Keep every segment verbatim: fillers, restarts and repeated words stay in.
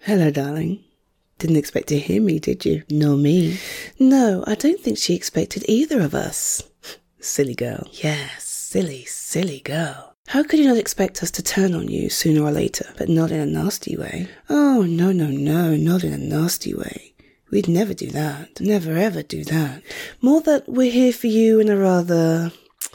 Hello, darling. Didn't expect to hear me, did you? Nor me. No, I don't think she expected either of us. Silly girl. Yes, silly, silly girl. How could you not expect us to turn on you sooner or later, but not in a nasty way? Oh, no, no, no, not in a nasty way. We'd never do that. Never ever do that. More that we're here for you in a rather...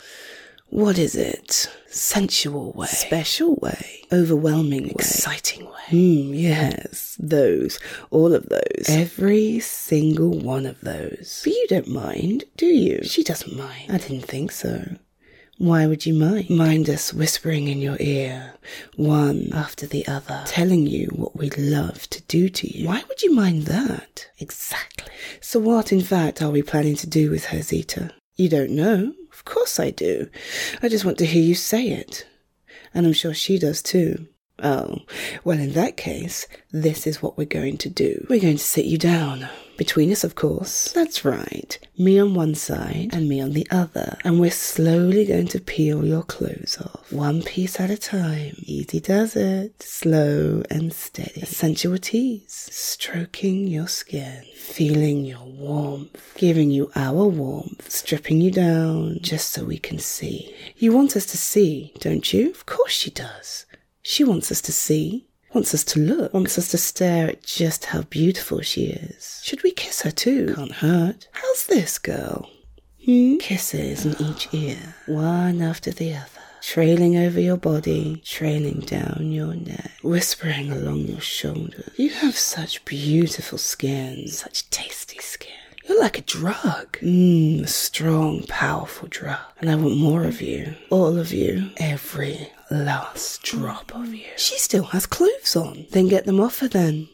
what is it? Sensual way. Special way. Overwhelming way. Exciting way. Hmm, yes, those. All of those. Every single one of those. But you don't mind, do you? She doesn't mind. I didn't think so. Why would you mind? Mind us whispering in your ear, one after the other, telling you what we'd love to do to you. Why would you mind that? Exactly. So what, in fact, are we planning to do with her, Zita? You don't know? Of course I do. I just want to hear you say it. And I'm sure she does too. Oh, well, in that case, this is what we're going to do. We're going to sit you down. Between us, of course. That's right. Me on one side and me on the other. And we're slowly going to peel your clothes off. One piece at a time. Easy does it. Slow and steady. Sensual tease. Stroking your skin. Feeling your warmth. Giving you our warmth. Stripping you down just so we can see. You want us to see, don't you? Of course she does. She wants us to see. Wants us to look, wants us to stare at just how beautiful she is. Should we kiss her too? Can't hurt. How's this, girl? Hmm? Kisses in each ear, one after the other, trailing over your body, trailing down your neck, whispering along your shoulders. You have such beautiful skin, such tasty skin. You're like a drug. Mmm, a strong, powerful drug. And I want more of you. All of you. Every last drop of you. She still has clothes on. Then get them off her then.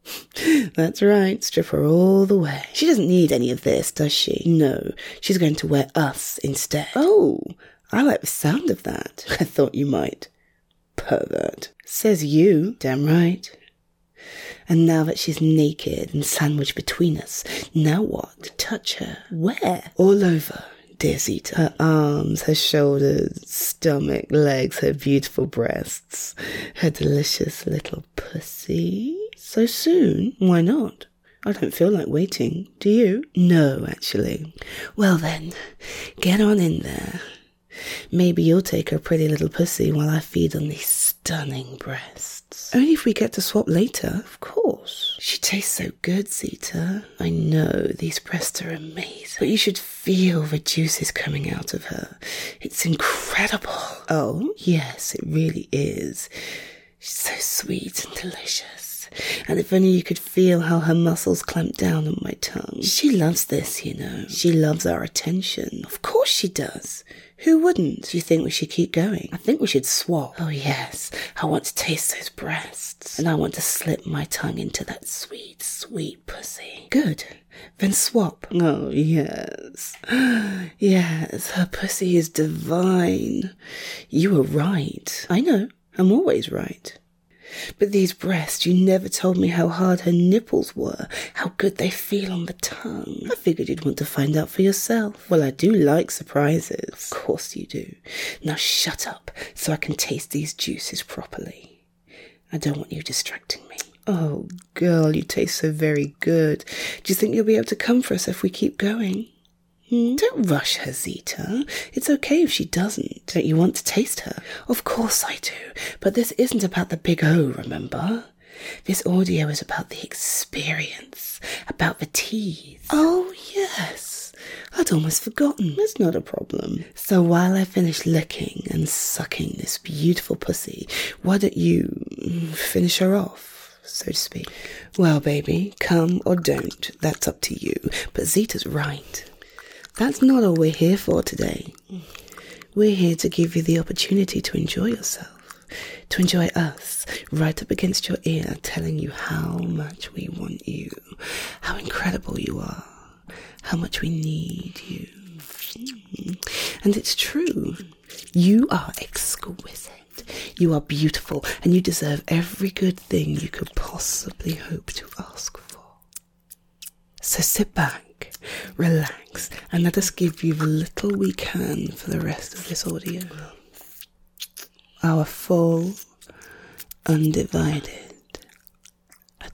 That's right, strip her all the way. She doesn't need any of this, does she? No, she's going to wear us instead. Oh, I like the sound of that. I thought you might. Pervert. Says you. Damn right. And now that she's naked and sandwiched between us, now what? Touch her. Where? All over, dear Zita. Her arms, her shoulders, stomach, legs, her beautiful breasts, her delicious little pussy. So soon? Why not? I don't feel like waiting. Do you? No, actually. Well then, get on in there. Maybe you'll take her pretty little pussy while I feed on these stunning breasts. Only if we get to swap later, of course. She tastes so good, Zita. I know, these breasts are amazing. But you should feel the juices coming out of her. It's incredible. Oh, yes, it really is. She's so sweet and delicious. And if only you could feel how her muscles clamp down on my tongue. She loves this, you know. She loves our attention. Of course she does. Who wouldn't? Do you think we should keep going? I think we should swap. Oh yes, I want to taste those breasts. And I want to slip my tongue into that sweet, sweet pussy. Good. Then swap. Oh yes. Yes, her pussy is divine. You were right. I know. I'm always right. But these breasts, you never told me how hard her nipples were, how good they feel on the tongue. I figured you'd want to find out for yourself. Well, I do like surprises. Of course you do. Now shut up so I can taste these juices properly. I don't want you distracting me. Oh, girl, you taste so very good. Do you think you'll be able to come for us if we keep going? Hmm? Don't rush her, Zita. It's okay if she doesn't. Don't you want to taste her? Of course I do. But this isn't about the big O, remember? This audio is about the experience, about the tease. Oh, yes. I'd almost forgotten. It's not a problem. So while I finish licking and sucking this beautiful pussy, why don't you finish her off, so to speak? Well, baby, come or don't. That's up to you. But Zita's right. That's not all we're here for today. We're here to give you the opportunity to enjoy yourself, to enjoy us right up against your ear, telling you how much we want you, how incredible you are, how much we need you. And it's true. You are exquisite. You are beautiful, and you deserve every good thing you could possibly hope to ask for. So sit back. Relax, and let us give you the little we can for the rest of this audio. Our full, undivided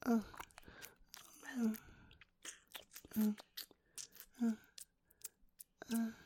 Uh, uh, uh, uh.